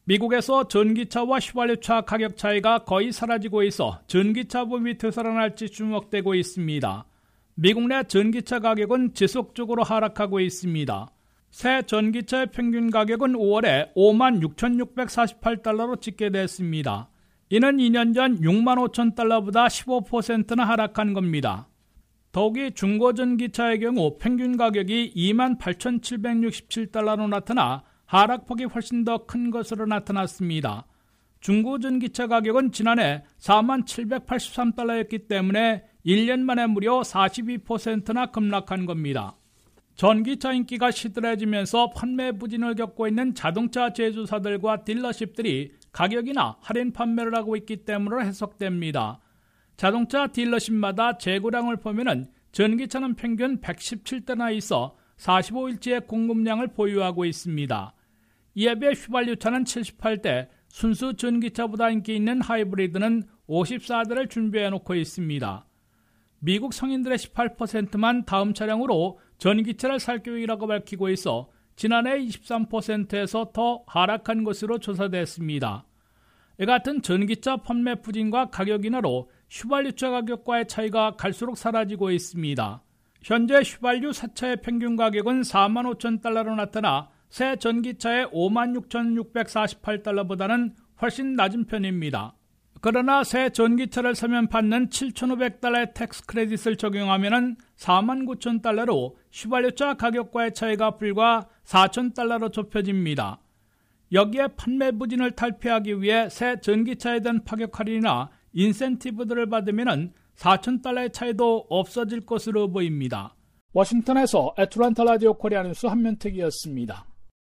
미국에서 전기차와 휘발유차 가격 차이가 거의 사라지고 있어 전기차 붐이 되살아날지 주목되고 있습니다. 미국 내 전기차 가격은 지속적으로 하락하고 있습니다. 새 전기차의 평균 가격은 5월에 56,648달러로 집계됐습니다. 이는 2년 전 65,000달러보다 15%나 하락한 겁니다. 더욱이 중고 전기차의 경우 평균 가격이 28,767달러로 나타나 하락폭이 훨씬 더 큰 것으로 나타났습니다. 중고 전기차 가격은 지난해 4783달러였기 때문에 1년 만에 무려 42%나 급락한 겁니다. 전기차 인기가 시들해지면서 판매 부진을 겪고 있는 자동차 제조사들과 딜러십들이 가격이나 할인 판매를 하고 있기 때문으로 해석됩니다. 자동차 딜러십마다 재고량을 보면 전기차는 평균 117대나 있어 45일치의 공급량을 보유하고 있습니다. 이에 비해 휘발유차는 78대, 순수 전기차보다 인기 있는 하이브리드는 54대를 준비해 놓고 있습니다. 미국 성인들의 18%만 다음 차량으로 전기차를 살 계획이라고 밝히고 있어 지난해 23%에서 더 하락한 것으로 조사됐습니다. 이 같은 전기차 판매 부진과 가격 인하로 휘발유차 가격과의 차이가 갈수록 사라지고 있습니다. 현재 휘발유 사차의 평균 가격은 45,000달러로 나타나 새 전기차의 56,648달러보다는 훨씬 낮은 편입니다. 그러나 새 전기차를 사면 받는 7,500달러의 텍스 크레딧을 적용하면 49,000달러로 휘발유차 가격과의 차이가 불과 4,000달러로 좁혀집니다. 여기에 판매 부진을 탈피하기 위해 새 전기차에 대한 파격 할인이나 인센티브들을 받으면 4,000달러의 차이도 없어질 것으로 보입니다. 워싱턴에서 애틀랜타 라디오 코리아 뉴스 한면택이었습니다.